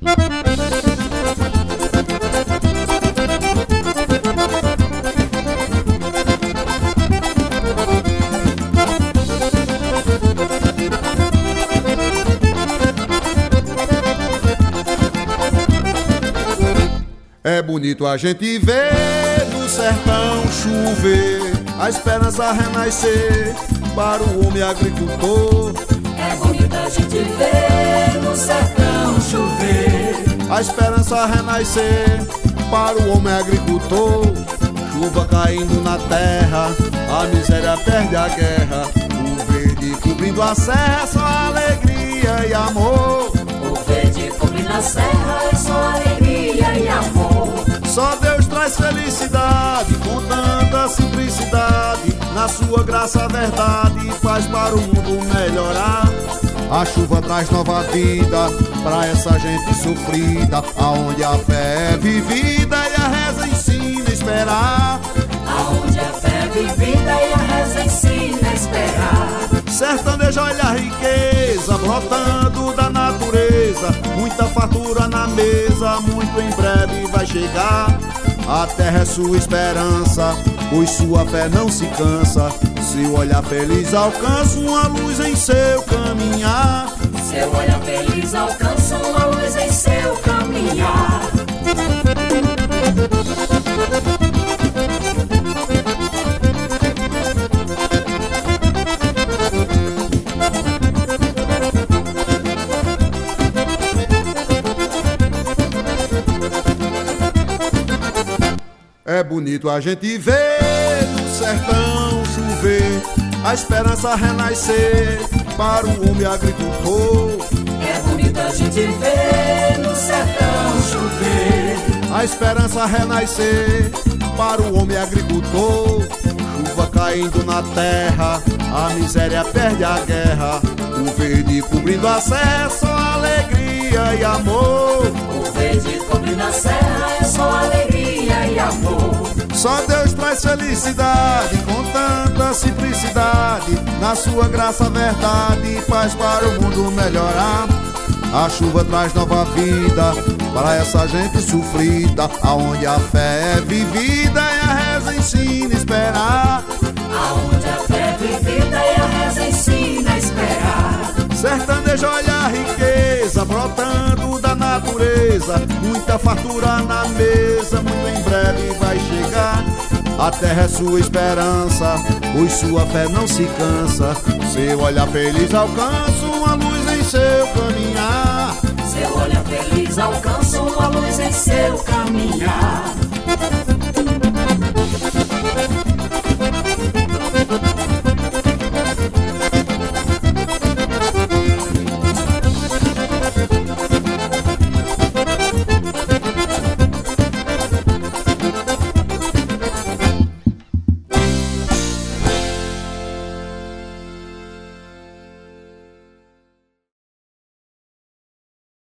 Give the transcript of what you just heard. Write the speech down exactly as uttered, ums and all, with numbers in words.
É bonito a gente ver no sertão chover, a esperança renascer para o homem agricultor. É bonito a gente ver no sertão chover, a esperança renascer para o homem agricultor. Chuva caindo na terra, a miséria perde a guerra, o verde cobrindo a serra, só alegria e amor. O verde cobrindo a serra é só alegria e amor. Só Deus traz felicidade, com tanta simplicidade, na sua graça a verdade faz para o mundo melhorar. A chuva traz nova vida pra essa gente sofrida, aonde a fé é vivida e a reza ensina a esperar. Aonde a fé é vivida e a reza ensina a esperar. Sertanejo, olha a riqueza brotando da natureza, muita fartura na mesa, muito em breve vai chegar. A terra é sua esperança, pois sua fé não se cansa. Seu olhar feliz alcança uma luz em seu caminhar. Seu olhar feliz alcança uma luz em seu caminhar. É bonito a gente ver no sertão chover, a esperança renascer para o homem agricultor. É bonito a gente ver no sertão chover, a esperança renascer para o homem agricultor. Chuva caindo na terra, a miséria perde a guerra, o verde cobrindo a serra, só alegria e amor. O verde cobrindo a serra é só alegria e amor. Só Deus traz felicidade, com tanta simplicidade, na sua graça a verdade faz para o mundo melhorar. A chuva traz nova vida para essa gente sofrida, aonde a fé é vivida e a reza ensina a esperar. Aonde a fé é vivida e a reza ensina a esperar. Sertanejo, olha a riqueza brotando da natureza, muita fartura na mesa, muito em breve vai chegar. A terra é sua esperança, pois sua fé não se cansa. Seu olhar feliz alcança uma luz em seu caminhar. Seu olhar feliz alcança uma luz em seu caminhar.